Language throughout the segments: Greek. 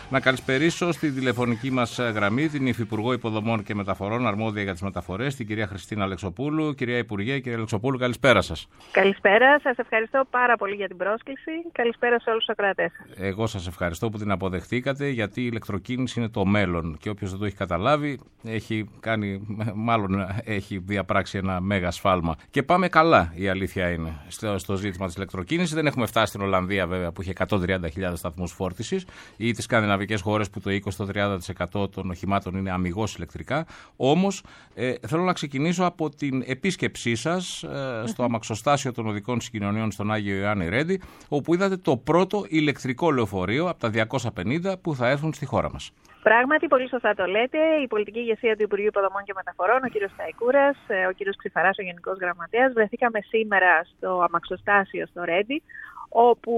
Να καλησπερίσω στη τηλεφωνική μας γραμμή την Υφυπουργό Υποδομών και Μεταφορών, αρμόδια για τις μεταφορές, την κυρία Χριστίνα Αλεξοπούλου. Κυρία Υπουργέ, κυρία Αλεξοπούλου, καλησπέρα σας. Καλησπέρα, σας ευχαριστώ πάρα πολύ για την πρόσκληση. Καλησπέρα σε όλους τους ακροατές. Εγώ σας ευχαριστώ που την αποδεχτήκατε, γιατί η ηλεκτροκίνηση είναι το μέλλον και όποιος δεν το έχει καταλάβει έχει διαπράξει ένα μέγα σφάλμα. Και πάμε καλά, η αλήθεια είναι, στο ζήτημα της ηλεκτροκίνησης. Δεν έχουμε φτάσει στην Ολλανδία, βέβαια, που είχε 130.000 σταθμούς φόρτισης, ή τις σκανδιναβικές χώρες που το 20-30% των οχημάτων είναι αμιγώς ηλεκτρικά. Όμως, θέλω να ξεκινήσω από την επίσκεψή σας στο αμαξοστάσιο των οδικών συγκοινωνιών στον Άγιο Ιωάννη Ρέντι, όπου είδατε το πρώτο ηλεκτρικό λεωφορείο από τα 250 που θα έρθουν στη χώρα μας. Πράγματι, πολύ σωστά το λέτε. Η πολιτική ηγεσία του Υπουργείου Υποδομών και Μεταφορών, ο κ. Σταϊκούρας, ο κ. Ξυφαράς, ο Γενικός Γραμματέας, βρεθήκαμε σήμερα στο αμαξοστάσιο στο Ρέντι, όπου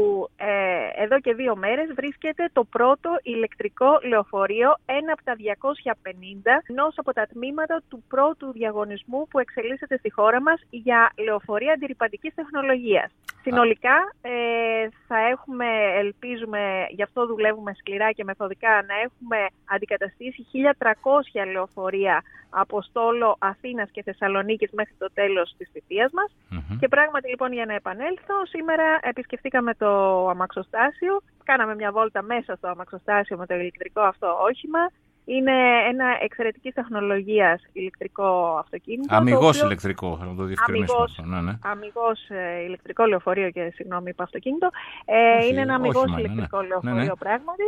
εδώ και 2 μέρες βρίσκεται το πρώτο ηλεκτρικό λεωφορείο, ένα από τα 250, ενός από τα τμήματα του πρώτου διαγωνισμού που εξελίσσεται στη χώρα μας για λεωφορεία αντιρρυπαντικής τεχνολογίας. Συνολικά θα έχουμε, ελπίζουμε, γι' αυτό δουλεύουμε σκληρά και μεθοδικά, να έχουμε αντικαταστήσει 1.300 λεωφορεία από στόλο Αθήνας και Θεσσαλονίκης μέχρι το τέλος της θητείας μας. Και πράγματι, λοιπόν, για να επανέλθω, σήμερα επισκεφτήκαμε το αμαξοστάσιο, κάναμε μια βόλτα μέσα στο αμαξοστάσιο με το ηλεκτρικό αυτό όχημα. Είναι ένα εξαιρετικής τεχνολογίας ηλεκτρικό αυτοκίνητο. Αμιγώς ηλεκτρικό, να το διευκρινίσουμε αυτό. Αμιγώς ηλεκτρικό λεωφορείο και είπα αυτοκίνητο. Είναι ένα αμιγώς ηλεκτρικό λεωφορείο πράγματι,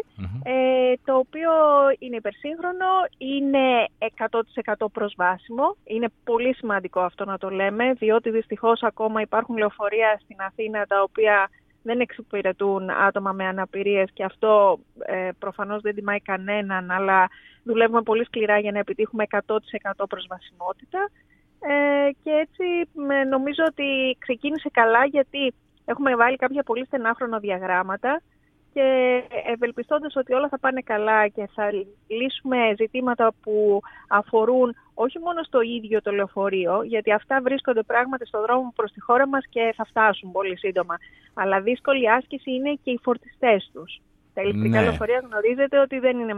το οποίο είναι υπερσύγχρονο, είναι 100% προσβάσιμο. Είναι πολύ σημαντικό αυτό να το λέμε, διότι δυστυχώς ακόμα υπάρχουν λεωφορεία στην Αθήνα τα οποία δεν εξυπηρετούν άτομα με αναπηρίες και αυτό προφανώς δεν τιμάει κανέναν, αλλά δουλεύουμε πολύ σκληρά για να επιτύχουμε 100% προσβασιμότητα και έτσι νομίζω ότι ξεκίνησε καλά, γιατί έχουμε βάλει κάποια πολύ στενά χρονοδιαγράμματα και ευελπιστώντας ότι όλα θα πάνε καλά και θα λύσουμε ζητήματα που αφορούν όχι μόνο στο ίδιο το λεωφορείο, γιατί αυτά βρίσκονται πράγματι στον δρόμο προς τη χώρα μας και θα φτάσουν πολύ σύντομα, αλλά δύσκολη άσκηση είναι και οι φορτιστές τους. Τα ηλεκτρικά λεωφορεία γνωρίζετε ότι δεν είναι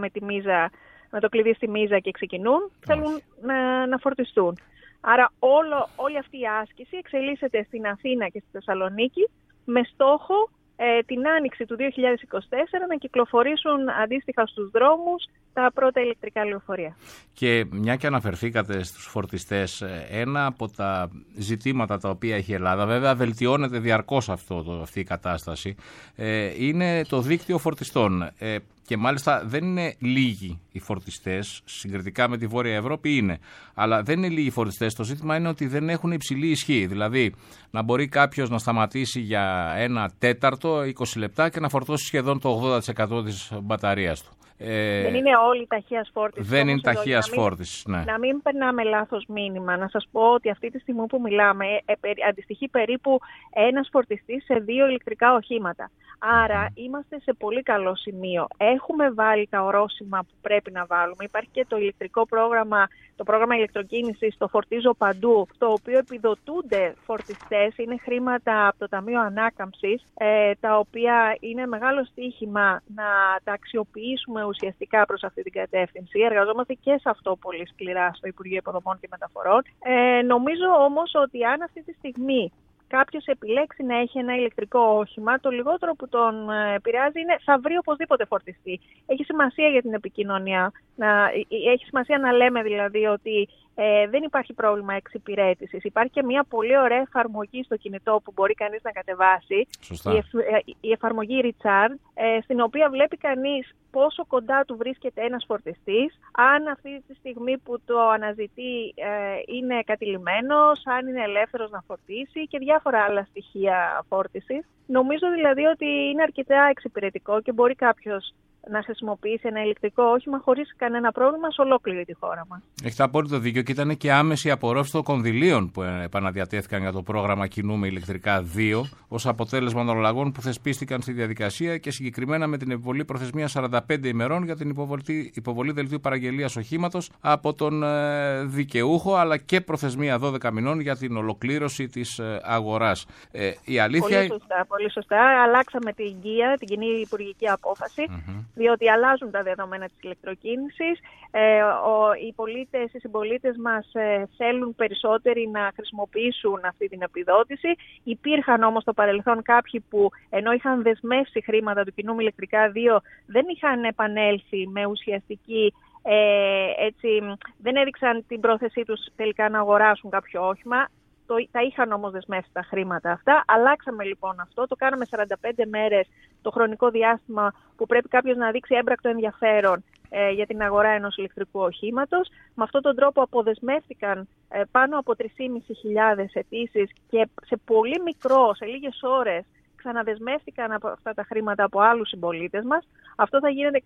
με το κλειδί στη μίζα και ξεκινούν, θέλουν να φορτιστούν. Άρα όλη αυτή η άσκηση εξελίσσεται στην Αθήνα και στη Θεσσαλονίκη με στόχο την άνοιξη του 2024 να κυκλοφορήσουν αντίστοιχα στους δρόμους τα πρώτα ηλεκτρικά λεωφορεία. Και μια και αναφερθήκατε στους φορτιστές, ένα από τα ζητήματα τα οποία έχει η Ελλάδα, βέβαια βελτιώνεται διαρκώς αυτή η κατάσταση, είναι το δίκτυο φορτιστών. Και μάλιστα δεν είναι λίγοι οι φορτιστές, συγκριτικά με τη Βόρεια Ευρώπη είναι, αλλά δεν είναι λίγοι οι φορτιστές. Το ζήτημα είναι ότι δεν έχουν υψηλή ισχύ. Δηλαδή, να μπορεί κάποιος να σταματήσει για 1/4, 20 λεπτά και να φορτώσει σχεδόν το 80% της μπαταρίας του. Δεν είναι όλη ταχείας φόρτιση. Δεν είναι ταχείας φόρτιση, ναι. Να μην περνάμε λάθος μήνυμα. Να σας πω ότι αυτή τη στιγμή που μιλάμε αντιστοιχεί περίπου ένας φορτιστής σε 2 ηλεκτρικά οχήματα. Άρα είμαστε σε πολύ καλό σημείο. Έχουμε βάλει τα ορόσημα που πρέπει να βάλουμε. Υπάρχει και το ηλεκτρικό πρόγραμμα, το πρόγραμμα ηλεκτροκίνησης, το Φορτίζω Παντού, το οποίο επιδοτούνται φορτιστές. Είναι χρήματα από το Ταμείο Ανάκαμψης, τα οποία είναι μεγάλο στοίχημα να τα αξιοποιήσουμε ουσιαστικά προς αυτή την κατεύθυνση. Εργαζόμαστε και σε αυτό πολύ σκληρά στο Υπουργείο Υποδομών και Μεταφορών. Νομίζω όμως ότι αν αυτή τη στιγμή κάποιος επιλέξει να έχει ένα ηλεκτρικό όχημα, το λιγότερο που τον επηρεάζει είναι θα βρει οπωσδήποτε φορτιστή. Έχει σημασία για την επικοινωνία, έχει σημασία να λέμε δηλαδή ότι δεν υπάρχει πρόβλημα εξυπηρέτησης. Υπάρχει και μια πολύ ωραία εφαρμογή στο κινητό που μπορεί κανείς να κατεβάσει, η εφαρμογή Recharge, στην οποία βλέπει κανείς πόσο κοντά του βρίσκεται ένας φορτιστής, αν αυτή τη στιγμή που το αναζητεί είναι κατηλημμένος, αν είναι ελεύθερος να φορτίσει και διάφορα άλλα στοιχεία φόρτισης. Νομίζω δηλαδή ότι είναι αρκετά εξυπηρετικό και μπορεί κάποιος να χρησιμοποιήσει ένα ηλεκτρικό όχημα χωρίς κανένα πρόβλημα σε ολόκληρη τη χώρα μας. Έχετε απόλυτο δίκιο και ήταν και άμεση απορρόφηση των κονδυλίων που επαναδιατέθηκαν για το πρόγραμμα Κινούμε Ηλεκτρικά 2 ως αποτέλεσμα των αλλαγών που θεσπίστηκαν στη διαδικασία και συγκεκριμένα με την επιβολή προθεσμία 45 ημερών για την υποβολή δελτίου παραγγελίας οχήματος από τον δικαιούχο, αλλά και προθεσμία 12 μηνών για την ολοκλήρωση της αγοράς. Η αλήθεια... Πολύ σωστά. Αλλάξαμε την κοινή υπουργική απόφαση. διότι αλλάζουν τα δεδομένα της ηλεκτροκίνησης. Οι συμπολίτες μας θέλουν περισσότεροι να χρησιμοποιήσουν αυτή την επιδότηση. Υπήρχαν όμως στο παρελθόν κάποιοι που, ενώ είχαν δεσμεύσει χρήματα του κοινού με ηλεκτρικά 2, δεν είχαν επανέλθει με ουσιαστική, δεν έδειξαν την πρόθεσή τους τελικά να αγοράσουν κάποιο όχημα. Τα είχαν όμως δεσμεύσει τα χρήματα αυτά. Αλλάξαμε λοιπόν αυτό, το κάναμε 45 μέρες το χρονικό διάστημα που πρέπει κάποιος να δείξει έμπρακτο ενδιαφέρον για την αγορά ενός ηλεκτρικού οχήματος. Με αυτόν τον τρόπο αποδεσμεύτηκαν πάνω από 3.500 αιτήσεις και σε λίγες ώρες ξαναδεσμεύτηκαν από αυτά τα χρήματα από άλλους συμπολίτες μας. Αυτό θα γίνεται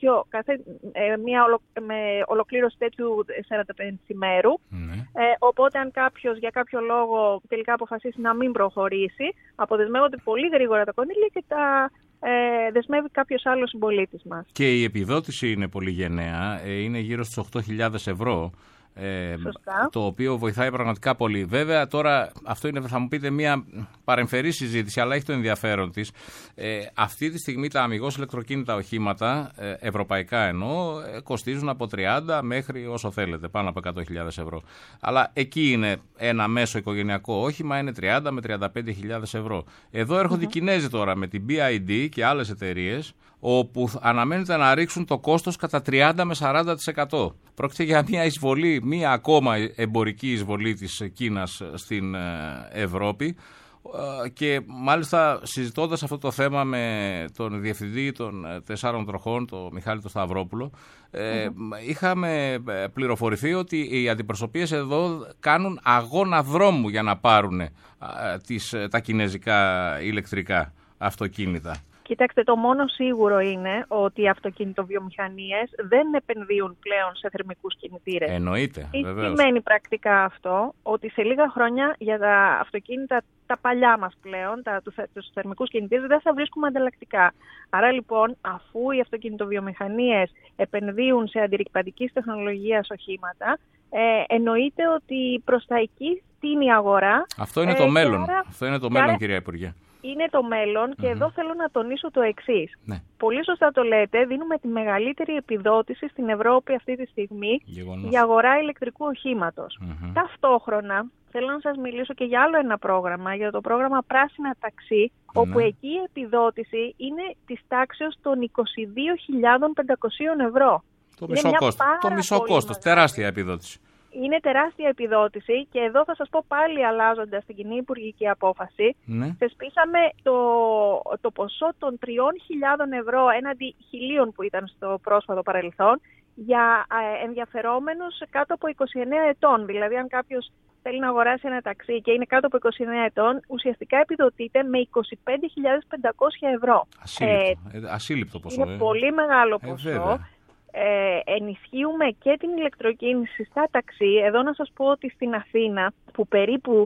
με ολοκλήρωση τέτοιου 45 ημέρου. Οπότε αν κάποιος για κάποιο λόγο τελικά αποφασίσει να μην προχωρήσει, αποδεσμεύονται πολύ γρήγορα τα κονδύλια και τα δεσμεύει κάποιος άλλος συμπολίτης μας. Και η επιδότηση είναι πολύ γενναία, είναι γύρω στους 8.000 ευρώ. Το οποίο βοηθάει πραγματικά πολύ. Βέβαια, τώρα αυτό είναι, θα μου πείτε, μια παρεμφερή συζήτηση, αλλά έχει το ενδιαφέρον της. Αυτή τη στιγμή τα αμιγώς ηλεκτροκίνητα οχήματα, ευρωπαϊκά εννοώ, κοστίζουν από 30 μέχρι όσο θέλετε, πάνω από 100.000 ευρώ. Αλλά εκεί είναι ένα μέσο οικογενειακό όχημα, είναι 30 με 35.000 ευρώ. Εδώ έρχονται οι Κινέζοι τώρα με την BYD και άλλες εταιρείες, όπου αναμένεται να ρίξουν το κόστος κατά 30 με 40%. Πρόκειται για μια εισβολή, μια ακόμα εμπορική εισβολή της Κίνας στην Ευρώπη, και μάλιστα συζητώντας αυτό το θέμα με τον διευθυντή των 4 τροχών, τον Μιχάλη τον Σταυρόπουλο, είχαμε πληροφορηθεί ότι οι αντιπροσωπείες εδώ κάνουν αγώνα δρόμου για να πάρουν τα κινέζικα ηλεκτρικά αυτοκίνητα. Κοιτάξτε, το μόνο σίγουρο είναι ότι οι αυτοκινητοβιομηχανίες δεν επενδύουν πλέον σε θερμικούς κινητήρες. Εννοείται, βεβαίως. Τι σημαίνει πρακτικά αυτό? Ότι σε λίγα χρόνια για τα αυτοκίνητα τα παλιά μας πλέον, τους θερμικούς κινητήρες, δεν θα βρίσκουμε ανταλλακτικά. Άρα λοιπόν, αφού οι αυτοκινητοβιομηχανίες επενδύουν σε αντιρρυπαντικής τεχνολογίας οχήματα, εννοείται ότι προς τα εκεί τίνει η αγορά. Αυτό είναι το μέλλον. Αυτό είναι το μέλλον, κυρία Υπουργέ. Είναι το μέλλον και εδώ θέλω να τονίσω το εξής. Ναι. Πολύ σωστά το λέτε, δίνουμε τη μεγαλύτερη επιδότηση στην Ευρώπη αυτή τη στιγμή για αγορά ηλεκτρικού οχήματος. Ταυτόχρονα θέλω να σας μιλήσω και για άλλο ένα πρόγραμμα, για το πρόγραμμα Πράσινα Ταξί, όπου εκεί η επιδότηση είναι της τάξεως των 22.500 ευρώ. Το μισό κόστος, τεράστια επιδότηση. Είναι τεράστια επιδότηση και εδώ θα σας πω πάλι, αλλάζοντας την κοινή υπουργική απόφαση, θεσπίσαμε το ποσό των 3.000 ευρώ έναντι 1.000 που ήταν στο πρόσφατο παρελθόν για ενδιαφερόμενους κάτω από 29 ετών. Δηλαδή αν κάποιος θέλει να αγοράσει ένα ταξί και είναι κάτω από 29 ετών, ουσιαστικά επιδοτείται με 25.500 ευρώ. Ασύλληπτο ποσό. Είναι πολύ μεγάλο ποσό. Ενισχύουμε και την ηλεκτροκίνηση στα ταξί. Εδώ να σας πω ότι στην Αθήνα, που περίπου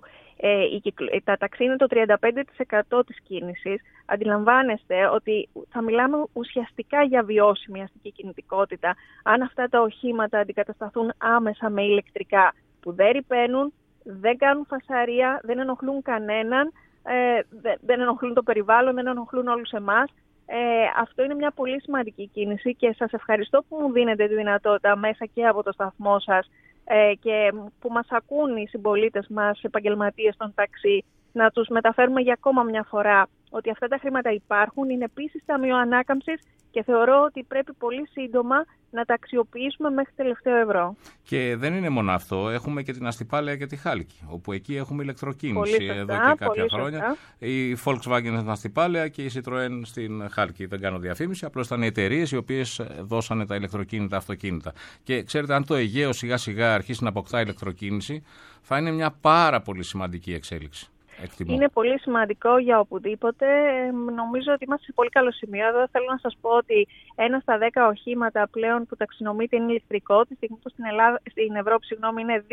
τα ταξί είναι το 35% της κίνησης, αντιλαμβάνεστε ότι θα μιλάμε ουσιαστικά για βιώσιμη αστική κινητικότητα αν αυτά τα οχήματα αντικατασταθούν άμεσα με ηλεκτρικά, που δεν ρυπαίνουν, δεν κάνουν φασαρία, δεν ενοχλούν κανέναν, δεν ενοχλούν το περιβάλλον, δεν ενοχλούν όλους εμάς. Αυτό είναι μια πολύ σημαντική κίνηση και σας ευχαριστώ που μου δίνετε τη δυνατότητα μέσα και από το σταθμό σας και που μας ακούν οι συμπολίτες μας, επαγγελματίες των ταξί, να τους μεταφέρουμε για ακόμα μια φορά ότι αυτά τα χρήματα υπάρχουν, είναι επίσης ταμείο ανάκαμψης και θεωρώ ότι πρέπει πολύ σύντομα να τα αξιοποιήσουμε μέχρι τελευταίο ευρώ. Και δεν είναι μόνο αυτό, έχουμε και την Αστυπάλαια και τη Χάλκη, όπου εκεί έχουμε ηλεκτροκίνηση εδώ και κάποια χρόνια. Η Volkswagen στην Αστυπάλαια και η Citroën στην Χάλκη. Δεν κάνω διαφήμιση, απλώς ήταν οι εταιρείες οι οποίες δώσανε τα ηλεκτροκίνητα αυτοκίνητα. Και ξέρετε, αν το Αιγαίο σιγά σιγά αρχίσει να αποκτά ηλεκτροκίνηση, θα είναι μια πάρα πολύ σημαντική εξέλιξη. Εκτιμώ. Είναι πολύ σημαντικό για οπουδήποτε. Νομίζω ότι είμαστε σε πολύ καλό σημείο. Εδώ θέλω να σας πω ότι 1 στα 10 οχήματα πλέον που ταξινομείται είναι ηλεκτρικό. Τη στιγμή που στην Ευρώπη είναι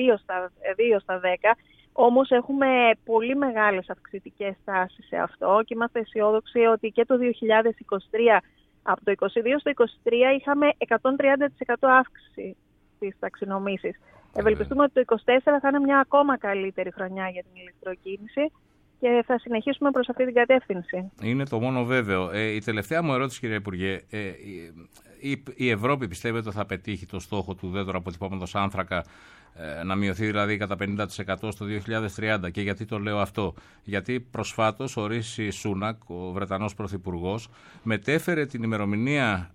2 στα 10. Όμως έχουμε πολύ μεγάλες αυξητικές τάσεις σε αυτό και είμαστε αισιόδοξοι ότι και το 2023, από το 2022 στο 2023 είχαμε 130% αύξηση στις ταξινομήσεις. Ευελπιστούμε ότι το 2024 θα είναι μια ακόμα καλύτερη χρονιά για την ηλεκτροκίνηση και θα συνεχίσουμε προς αυτή την κατεύθυνση. Είναι το μόνο βέβαιο. Η τελευταία μου ερώτηση, κύριε Υπουργέ, η Ευρώπη πιστεύετε ότι θα πετύχει το στόχο του ουδέτερου αποτυπώματος άνθρακα, να μειωθεί δηλαδή κατά 50% στο 2030? Και γιατί το λέω αυτό? Γιατί προσφάτως ο Ρίση Σούνακ, ο Βρετανός Πρωθυπουργός, μετέφερε την ημερομηνία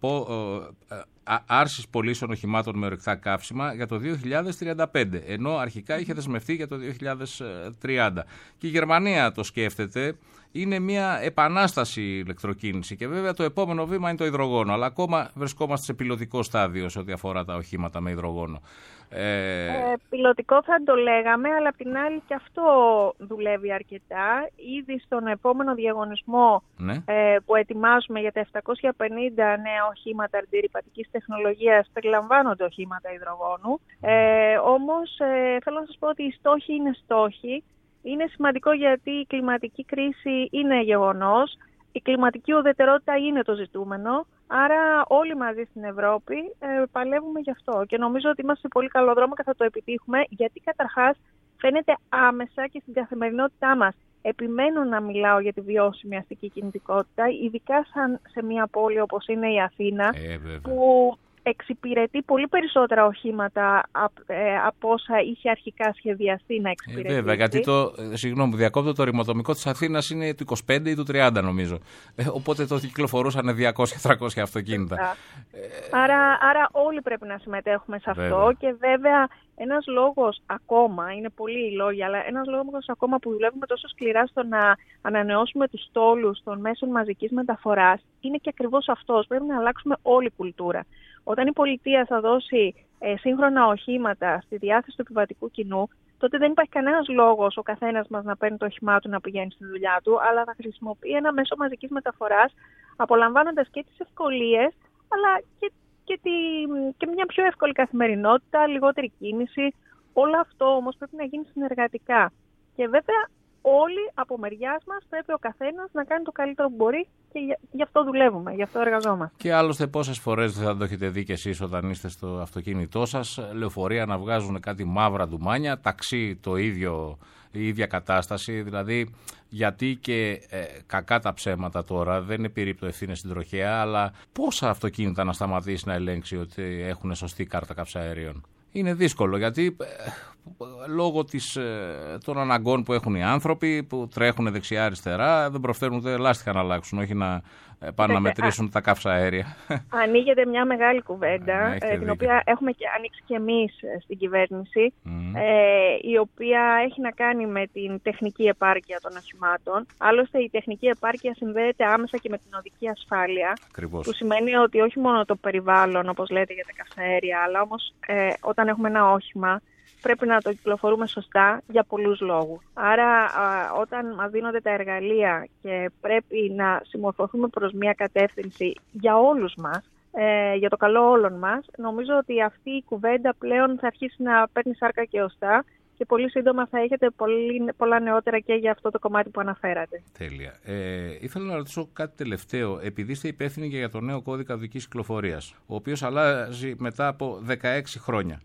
άρσης πωλήσεων οχημάτων με ορυκτά καύσιμα για το 2035, ενώ αρχικά είχε δεσμευτεί για το 2030. Και η Γερμανία το σκέφτεται. Είναι μια επανάσταση η ηλεκτροκίνηση και βέβαια το επόμενο βήμα είναι το υδρογόνο, αλλά ακόμα βρισκόμαστε σε πιλωτικό στάδιο σε ό,τι αφορά τα οχήματα με υδρογόνο. Πιλωτικό θα το λέγαμε, αλλά απ' την άλλη και αυτό δουλεύει αρκετά. Ήδη στον επόμενο διαγωνισμό που ετοιμάζουμε για τα 750 νέα οχήματα αντιρρυπατικής τεχνολογίας περιλαμβάνονται οχήματα υδρογόνου. Όμως θέλω να σας πω ότι οι στόχοι είναι στόχοι. Είναι σημαντικό γιατί η κλιματική κρίση είναι γεγονός, η κλιματική ουδετερότητα είναι το ζητούμενο, άρα όλοι μαζί στην Ευρώπη παλεύουμε γι' αυτό και νομίζω ότι είμαστε σε πολύ καλό δρόμο και θα το επιτύχουμε, γιατί καταρχάς φαίνεται άμεσα και στην καθημερινότητά μας. Επιμένω να μιλάω για τη βιώσιμη αστική κινητικότητα, ειδικά σε μια πόλη όπως είναι η Αθήνα, που εξυπηρετεί πολύ περισσότερα οχήματα από όσα είχε αρχικά σχεδιαστεί να εξυπηρετήσει. Βέβαια, γιατί συγγνώμη, διακόπτω, το ρηματομικό της Αθήνας είναι του 25 ή του 30 νομίζω. Οπότε το κυκλοφορούσαν 200-300 αυτοκίνητα. Άρα όλοι πρέπει να συμμετέχουμε σε αυτό. Βέβαια. Και βέβαια ένας λόγος ακόμα, είναι πολλοί οι λόγοι, αλλά ένας λόγος ακόμα που δουλεύουμε τόσο σκληρά στο να ανανεώσουμε τους στόλους των μέσων μαζικής μεταφοράς είναι και ακριβώς αυτός. Πρέπει να αλλάξουμε όλη κουλτούρα. Όταν η πολιτεία θα δώσει σύγχρονα οχήματα στη διάθεση του επιβατικού κοινού, τότε δεν υπάρχει κανένας λόγος ο καθένας μας να παίρνει το όχημά του να πηγαίνει στη δουλειά του, αλλά θα χρησιμοποιεί ένα μέσο μαζικής μεταφοράς, απολαμβάνοντας και τις ευκολίες, αλλά και μια πιο εύκολη καθημερινότητα, λιγότερη κίνηση. Όλο αυτό όμως πρέπει να γίνει συνεργατικά. Και βέβαια όλοι από μεριάς μας πρέπει ο καθένας να κάνει το καλύτερο που μπορεί και γι' αυτό δουλεύουμε, γι' αυτό εργαζόμαστε. Και άλλωστε πόσες φορές δεν θα το έχετε δει κι εσείς όταν είστε στο αυτοκίνητό σας, λεωφορεία να βγάζουν κάτι μαύρα ντουμάνια, ταξί το ίδιο, η ίδια κατάσταση, δηλαδή γιατί και κακά τα ψέματα τώρα, δεν επιρρύπτω ευθύνες στην τροχέα, αλλά πόσα αυτοκίνητα να σταματήσει να ελέγξει ότι έχουν σωστή κάρτα καυσαερίων? Είναι δύσκολο γιατί λόγω των αναγκών που έχουν οι άνθρωποι που τρέχουν δεξιά-αριστερά δεν προφέρουν ούτε λάστιχα να αλλάξουν, όχι να πάνε να μετρήσουν τα καυσαέρια. Ανοίγεται μια μεγάλη κουβέντα, την οποία έχουμε ανοίξει και εμείς στην κυβέρνηση, η οποία έχει να κάνει με την τεχνική επάρκεια των οχημάτων. Άλλωστε η τεχνική επάρκεια συνδέεται άμεσα και με την οδική ασφάλεια. Ακριβώς. Που σημαίνει ότι όχι μόνο το περιβάλλον, όπως λέτε, για τα καυσαέρια, αλλά όμως όταν έχουμε ένα όχημα πρέπει να το κυκλοφορούμε σωστά για πολλούς λόγους. Άρα όταν μας δίνονται τα εργαλεία και πρέπει να συμμορφωθούμε προς μια κατεύθυνση για όλους μας, για το καλό όλων μας, νομίζω ότι αυτή η κουβέντα πλέον θα αρχίσει να παίρνει σάρκα και οστά και πολύ σύντομα θα έχετε πολλά νεότερα και για αυτό το κομμάτι που αναφέρατε. Τέλεια. Ήθελα να ρωτήσω κάτι τελευταίο. Επειδή είστε υπεύθυνοι και για το νέο κώδικα οδικής κυκλοφορίας, ο οποίος αλλάζει μετά από 16 χρόνια.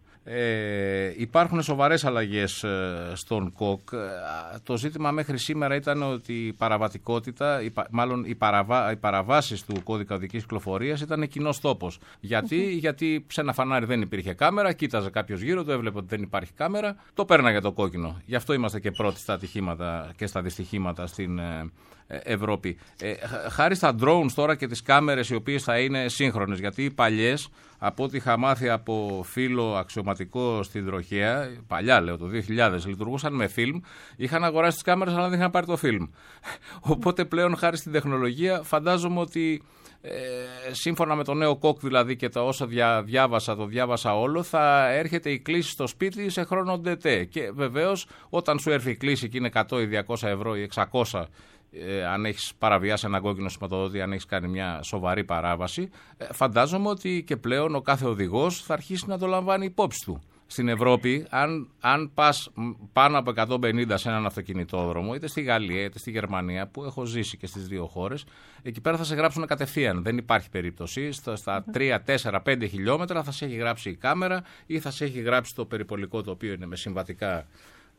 Υπάρχουν σοβαρές αλλαγές στον ΚΟΚ. Το ζήτημα μέχρι σήμερα ήταν ότι η παραβατικότητα, οι παραβάσεις του κώδικα οδικής κυκλοφορίας ήταν κοινός τόπος. Γιατί σε ένα φανάρι δεν υπήρχε κάμερα, κοίταζε κάποιος γύρω του, έβλεπε ότι δεν υπάρχει κάμερα, το πέρναγε το κόκκινο. Γι' αυτό είμαστε και πρώτοι στα ατυχήματα και στα δυστυχήματα στην Ευρώπη. Χάρη στα drones τώρα και τις κάμερες οι οποίες θα είναι σύγχρονες, γιατί οι παλιές, από ό,τι είχα μάθει από φίλο αξιωματικό στην τροχέα, παλιά λέω το 2000, λειτουργούσαν με φιλμ, είχαν αγοράσει τις κάμερες αλλά δεν είχαν πάρει το φιλμ. Οπότε πλέον χάρη στην τεχνολογία φαντάζομαι ότι σύμφωνα με το νέο ΚΟΚ δηλαδή και τα όσα το διάβασα όλο, θα έρχεται η κλήση στο σπίτι σε χρόνο ντετέ. Και βεβαίως όταν σου έρθει η κλήση και είναι 100 ή 200 ευρώ ή 600, αν έχεις παραβιάσει ένα κόκκινο σηματοδότη, αν έχεις κάνει μια σοβαρή παράβαση, φαντάζομαι ότι και πλέον ο κάθε οδηγός θα αρχίσει να το λαμβάνει υπόψη του. Στην Ευρώπη, αν πας πάνω από 150 σε έναν αυτοκινητόδρομο, είτε στη Γαλλία είτε στη Γερμανία, που έχω ζήσει και στις δύο χώρες, εκεί πέρα θα σε γράψουν κατευθείαν. Δεν υπάρχει περίπτωση. Στα 3, 4, 5 χιλιόμετρα θα σε έχει γράψει η κάμερα ή θα σε έχει γράψει το περιπολικό, το οποίο είναι με συμβατικά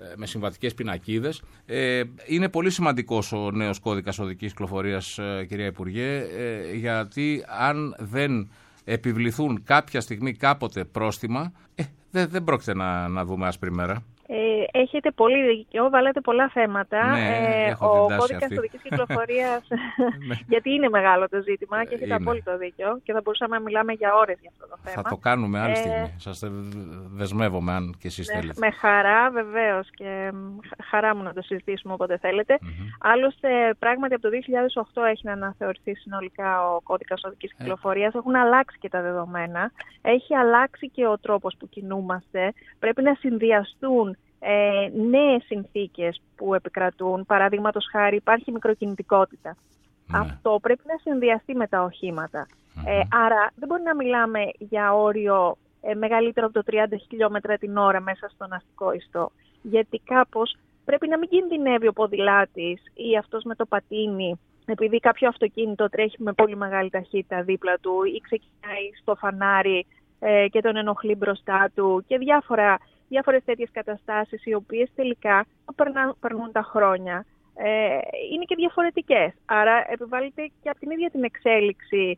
με συμβατικές πινακίδες. Είναι πολύ σημαντικός ο νέος κώδικας οδικής κυκλοφορίας, κυρία Υπουργέ, γιατί αν δεν επιβληθούν κάποια στιγμή κάποτε πρόστιμα, δεν πρόκειται να δούμε άσπρη μέρα. Έχετε πολύ δίκιο, βάλατε πολλά θέματα. Ναι, ο κώδικας οδικής κυκλοφορίας, γιατί είναι μεγάλο το ζήτημα και έχετε απόλυτο δίκιο και θα μπορούσαμε να μιλάμε για ώρες για αυτό το θέμα. Θα το κάνουμε άλλη στιγμή. Σας δεσμεύομαι αν και εσείς θέλετε. Με χαρά, βεβαίως, και χαρά μου να το συζητήσουμε όποτε θέλετε. Άλλωστε, πράγματι από το 2008 έχει να αναθεωρηθεί συνολικά ο κώδικας οδικής κυκλοφορίας. Έχουν αλλάξει και τα δεδομένα. Έχει αλλάξει και ο τρόπος που κινούμαστε. Πρέπει να συνδυαστούν νέες συνθήκες που επικρατούν. Παραδείγματος χάρη, υπάρχει μικροκινητικότητα. Αυτό πρέπει να συνδυαστεί με τα οχήματα. Άρα δεν μπορεί να μιλάμε για όριο μεγαλύτερο από το 30 χιλιόμετρα την ώρα μέσα στον αστικό ιστό. Γιατί κάπως πρέπει να μην κινδυνεύει ο ποδηλάτης ή αυτός με το πατίνι, επειδή κάποιο αυτοκίνητο τρέχει με πολύ μεγάλη ταχύτητα δίπλα του ή ξεκινάει στο φανάρι και τον ενοχλεί μπροστά του και διάφορες τέτοιες καταστάσεις, οι οποίες τελικά περνούν τα χρόνια, είναι και διαφορετικές. Άρα επιβάλλεται και από την ίδια την εξέλιξη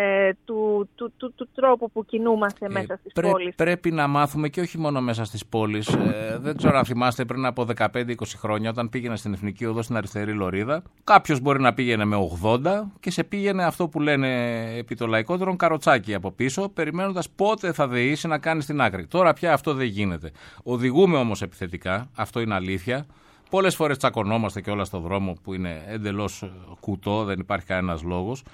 του τρόπου που κινούμαστε μέσα στις πόλεις. Πρέπει να μάθουμε και όχι μόνο μέσα στις πόλεις. Δεν ξέρω αν θυμάστε πριν από 15-20 χρόνια, όταν πήγαινα στην Εθνική Οδό στην αριστερή λωρίδα, κάποιος μπορεί να πήγαινε με 80 και σε πήγαινε αυτό που λένε επί το λαϊκότερον καροτσάκι από πίσω, περιμένοντας πότε θα δεήσει να κάνει στην άκρη. Τώρα πια αυτό δεν γίνεται. Οδηγούμε όμως επιθετικά, αυτό είναι αλήθεια. Πολλές φορές τσακωνόμαστε και όλα στο δρόμο που είναι εντελώς κουτό, δεν υπάρχει κανένας λόγος.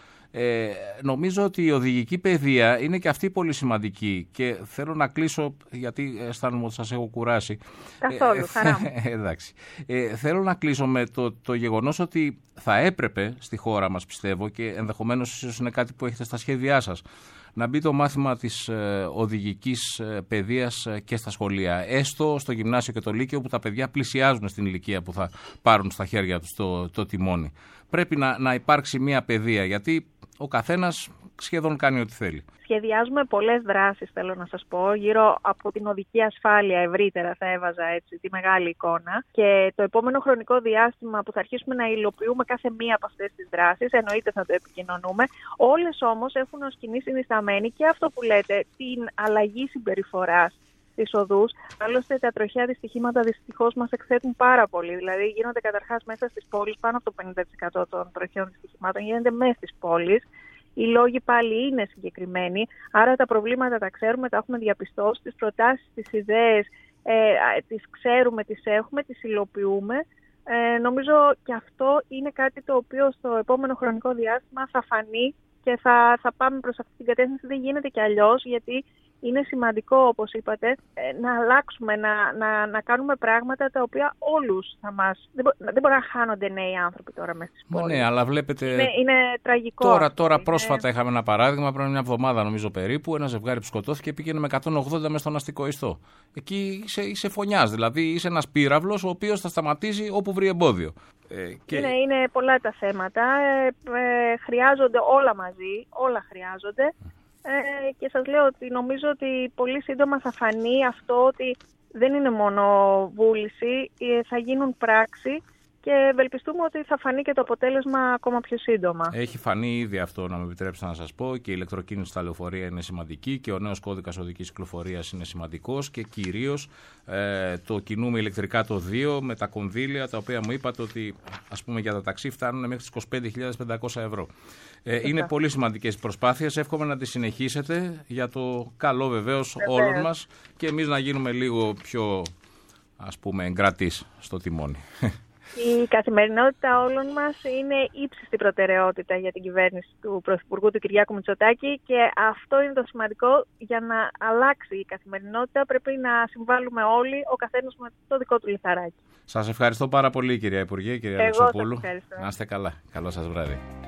Νομίζω ότι η οδηγική παιδεία είναι και αυτή πολύ σημαντική και θέλω να κλείσω, γιατί αισθάνομαι ότι σας έχω κουράσει. Καθόλου, χαρά μου. Εντάξει. Θέλω να κλείσω με το γεγονός ότι θα έπρεπε στη χώρα μας, πιστεύω, και ενδεχομένως ίσως είναι κάτι που έχετε στα σχέδιά σας, να μπει το μάθημα της οδηγικής παιδείας και στα σχολεία. Έστω στο γυμνάσιο και το λύκειο, που τα παιδιά πλησιάζουν στην ηλικία που θα πάρουν στα χέρια τους το τιμόνι. Πρέπει να υπάρξει μια παιδεία, γιατί ο καθένας σχεδόν κάνει ό,τι θέλει. Σχεδιάζουμε πολλές δράσεις, θέλω να σας πω, γύρω από την οδική ασφάλεια ευρύτερα, θα έβαζα έτσι τη μεγάλη εικόνα. Και το επόμενο χρονικό διάστημα που θα αρχίσουμε να υλοποιούμε κάθε μία από αυτές τις δράσεις, εννοείται θα το επικοινωνούμε. Όλες όμως έχουν ως κοινή συνισταμένη και αυτό που λέτε, την αλλαγή συμπεριφοράς στις οδούς. Άλλωστε, τα τροχαία δυστυχήματα δυστυχώς μας εκθέτουν πάρα πολύ. Δηλαδή, γίνονται καταρχάς μέσα στις πόλεις, πάνω από το 50% των τροχαίων δυστυχημάτων γίνεται μέσα στις πόλεις. Οι λόγοι πάλι είναι συγκεκριμένοι, άρα τα προβλήματα τα ξέρουμε, τα έχουμε διαπιστώσει, τις προτάσεις, τις ιδέες, τις ξέρουμε, τις έχουμε, τις υλοποιούμε. Νομίζω και αυτό είναι κάτι το οποίο στο επόμενο χρονικό διάστημα θα φανεί και θα πάμε προς αυτή την κατεύθυνση. Δεν γίνεται κι αλλιώς, γιατί είναι σημαντικό, όπως είπατε, να αλλάξουμε, να κάνουμε πράγματα τα οποία όλους θα μας... Δεν μπορεί να χάνονται νέοι άνθρωποι τώρα μέσα στις πόλεις. Ναι, αλλά βλέπετε... Είναι τραγικό. Τώρα πρόσφατα είχαμε ένα παράδειγμα, πριν μια εβδομάδα νομίζω περίπου, ένα ζευγάρι που σκοτώθηκε πήγαινε με 180 μέσα στον αστικό ιστό. Εκεί είσαι φωνιάς, δηλαδή είσαι ένας πύραυλος ο οποίος θα σταματήσει όπου βρει εμπόδιο. Είναι πολλά τα θέματα, χρειάζονται όλα μαζί, όλα χρειάζονται. Και σας λέω ότι νομίζω ότι πολύ σύντομα θα φανεί αυτό, ότι δεν είναι μόνο βούληση, θα γίνουν πράξη και ευελπιστούμε ότι θα φανεί και το αποτέλεσμα ακόμα πιο σύντομα. Έχει φανεί ήδη αυτό, να με επιτρέψετε να σας πω, και η ηλεκτροκίνηση στα λεωφορεία είναι σημαντική και ο νέος κώδικας οδικής κυκλοφορίας είναι σημαντικός και κυρίως το κινούμε ηλεκτρικά το 2 με τα κονδύλια τα οποία μου είπατε ότι ας πούμε για τα ταξί φτάνουν μέχρι τις 25.500 ευρώ. Είναι πολύ σημαντικές οι προσπάθειες, εύχομαι να τις συνεχίσετε για το καλό βεβαίως όλων μας και εμείς να γίνουμε λίγο πιο ας πούμε εγκρατείς στο τιμόνι. Η καθημερινότητα όλων μας είναι ύψιστη προτεραιότητα για την κυβέρνηση του Πρωθυπουργού του Κυριάκου Μητσοτάκη και αυτό είναι το σημαντικό. Για να αλλάξει η καθημερινότητα πρέπει να συμβάλλουμε όλοι, ο καθένας με το δικό του λιθαράκι. Σας ευχαριστώ πάρα πολύ, κυρία Υπουργέ, κυρία Αλεξοπούλου. Να είστε καλά. Καλό σας βράδυ.